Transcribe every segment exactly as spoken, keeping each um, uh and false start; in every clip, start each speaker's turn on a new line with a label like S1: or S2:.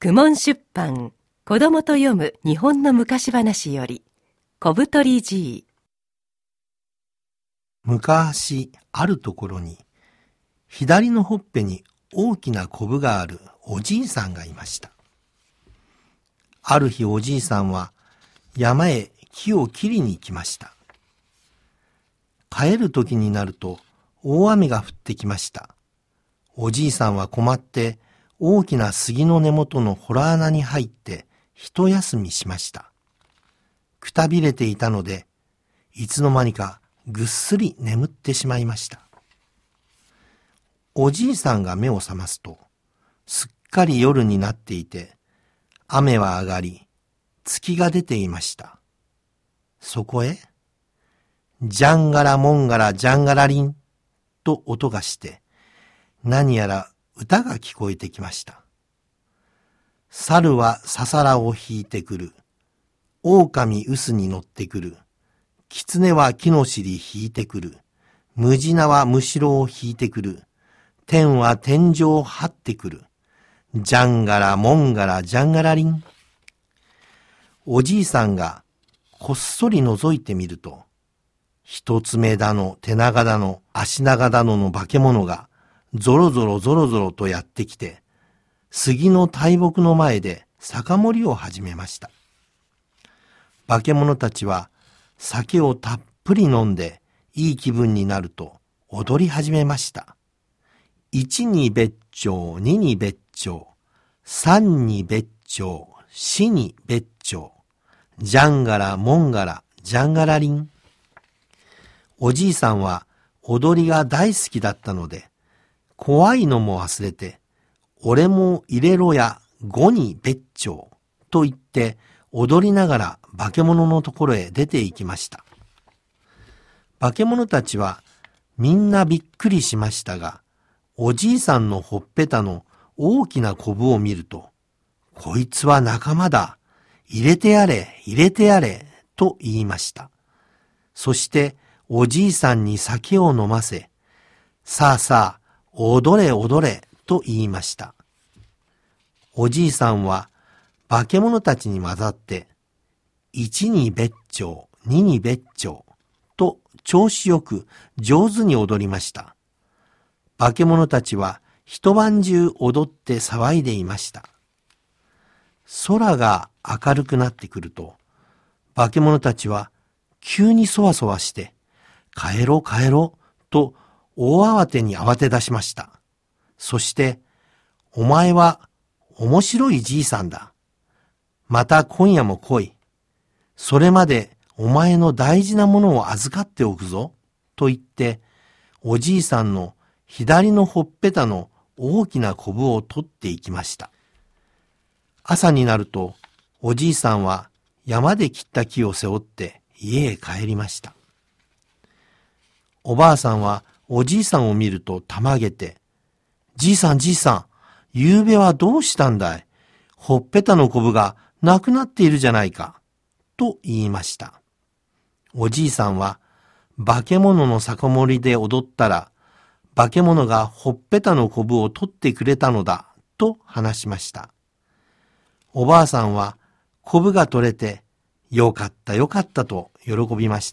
S1: 公文出版子供と読む日本の昔話より小太りじい。
S2: 昔あるところに左のほっぺに大きなコブがあるおじいさんがいました。ある日おじいさんは山へ木を切りに行きました。帰る時になると大雨が降ってきました。おじいさんは困って大きな杉の根元の洞穴に入って一休みしました。くたびれていたのでいつの間にかぐっすり眠ってしまいました。おじいさんが目を覚ますとすっかり夜になっていて、雨は上がり月が出ていました。そこへジャンガラモンガラジャンガラリンと音がして何やら歌が聞こえてきました。猿はささらを引いてくる。狼臼に乗ってくる。狐は木の尻引いてくる。ムジナはむしろを引いてくる。天は天井を張ってくる。ジャンガラモンガラジャンガラリン。おじいさんがこっそり覗いてみると、一つ目だの手長だの足長だのの化け物がぞろぞろぞろぞろとやってきて、杉の大木の前で酒盛りを始めました。化け物たちは酒をたっぷり飲んでいい気分になると踊り始めました。一に別町、二に別町、三に別町、四に別町、ジャンガラモンガラジャンガラリン。おじいさんは踊りが大好きだったので、怖いのも忘れて、俺も入れろや五に別町と言って踊りながら化け物のところへ出て行きました。化け物たちはみんなびっくりしましたが、おじいさんのほっぺたの大きなコブを見ると、こいつは仲間だ。入れてやれ、入れてやれ、と言いました。そしておじいさんに酒を飲ませ、さあさあ、踊れ踊れと言いました。おじいさんは化け物たちに混ざって、一に別町、二に別町と調子よく上手に踊りました。化け物たちは一晩中踊って騒いでいました。空が明るくなってくると、化け物たちは急にそわそわして、帰ろう帰ろうと大慌てに慌て出しました。そして、お前は面白いじいさんだ。また今夜も来い。それまでお前の大事なものを預かっておくぞ。と言って、おじいさんの左のほっぺたの大きなコブを取っていきました。朝になると、おじいさんは山で切った木を背負って家へ帰りました。おばあさんはおじいさんを見るとたまげて、じいさんじいさん、ゆうべはどうしたんだい。ほっぺたのコブがなくなっているじゃないか。と言いました。おじいさんは、化け物の酒盛りで踊ったら、化け物がほっぺたのコブを取ってくれたのだ。と話しました。おばあさんは、コブが取れて、よかったよかったと喜びました。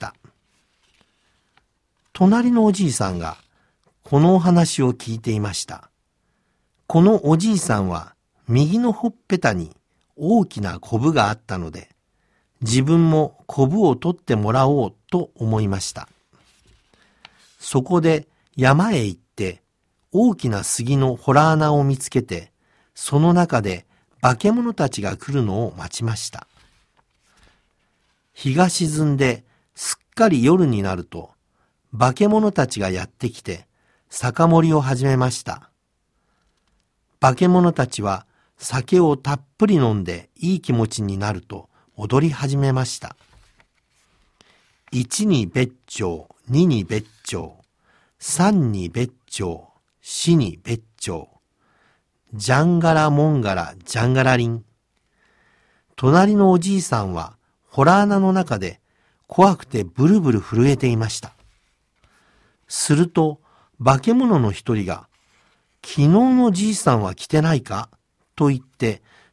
S2: 隣のおじいさんがこのお話を聞いていました。このおじいさんは右のほっぺたに大きなコブがあったので、自分もコブを取ってもらおうと思いました。そこで山へ行って大きな杉の洞穴を見つけて、その中で化け物たちが来るのを待ちました。日が沈んですっかり夜になると、化け物たちがやってきて酒盛りを始めました。化け物たちは酒をたっぷり飲んでいい気持ちになると踊り始めました。一に別町、二に別町、三に別町、四に別町、ジャンガラモンガラジャンガラリン。隣のおじいさんは洞穴の中で怖くてブルブル震えていました。すると化け物の一人が、昨日のじいさんは来てないかと言って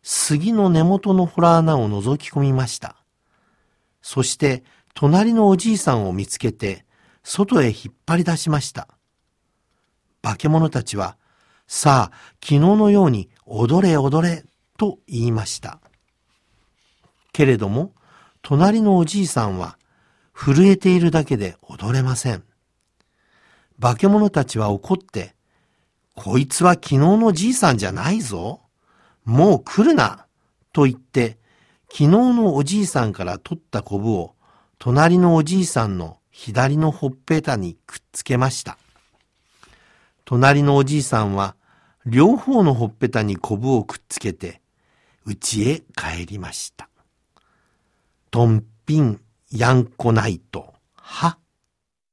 S2: 杉の根元の洞穴を覗き込みました。そして隣のおじいさんを見つけて外へ引っ張り出しました。化け物たちは、さあ昨日のように踊れ踊れと言いました。けれども隣のおじいさんは震えているだけで踊れません。化け物たちは怒って、こいつは昨日のじいさんじゃないぞ。もう来るな。と言って、昨日のおじいさんから取ったコブを隣のおじいさんの左のほっぺたにくっつけました。隣のおじいさんは両方のほっぺたにコブをくっつけて家へ帰りました。とんぴんやんこないとは。